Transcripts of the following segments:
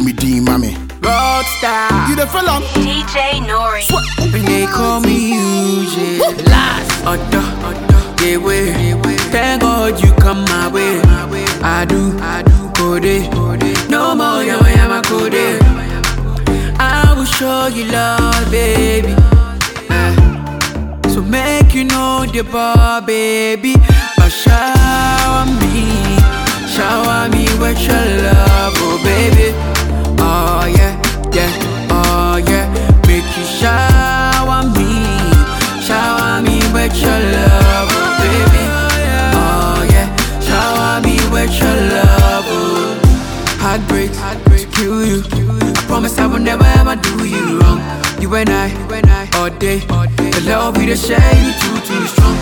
me D, mommy. Rockstar. You the fella? DJ Nori. When they call me UJ last. They way. Thank God you come my way. I do, code. No more yama code. I will show you love, baby. So make you know the bar, baby. But shower me with your love, oh baby. Oh yeah, oh yeah. Make you shower me with your love, oh baby. Oh yeah, shower me with your love, oh. Heartbreak to kill you. I promise I will never ever do you wrong. You and I, all day. The love we to share you too strong.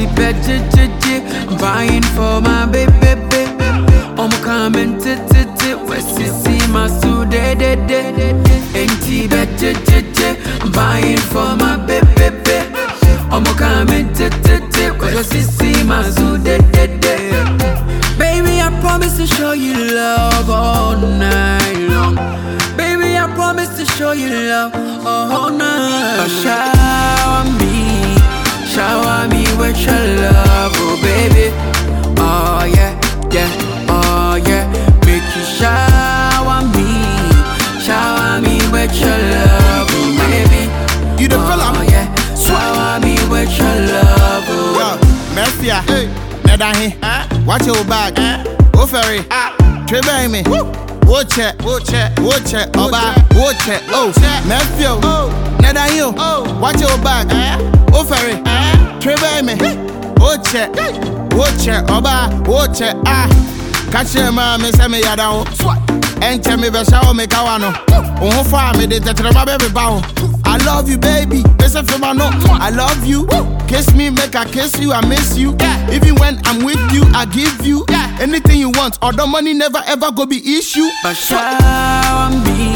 I'm buying for my baby. I'm coming West see my suit I'm buying for my baby. I'm coming West see my suit Baby, I promise to show you love all night long. Baby, I promise to show you love all night. Oh, shower me with your love, oh baby. Oh yeah, oh yeah. Make you shower me with your love, oh baby. You the fella? Oh yeah, shower me with your love, oh. Yo, Mafia, Nadahi, watch your back, oh ferry, Trevor me, watch it, Oba, watch it, oh, Mafia, Nadahi, watch your back, oh ferry, Trevor me, watch it, Oba, watch it, catch your man, Miss Emmy Yadao, and tell me the shower make a one, oh, farm me, the my baby bow. I love you, baby. Listen for my no. I love you. Kiss me, make I kiss you. I miss you. Even when I'm with you, I give you anything you want. Or the money never ever go be issue. But shower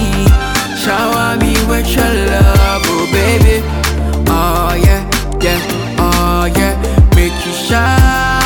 me with your love, oh baby. Oh yeah, oh yeah. Make you shower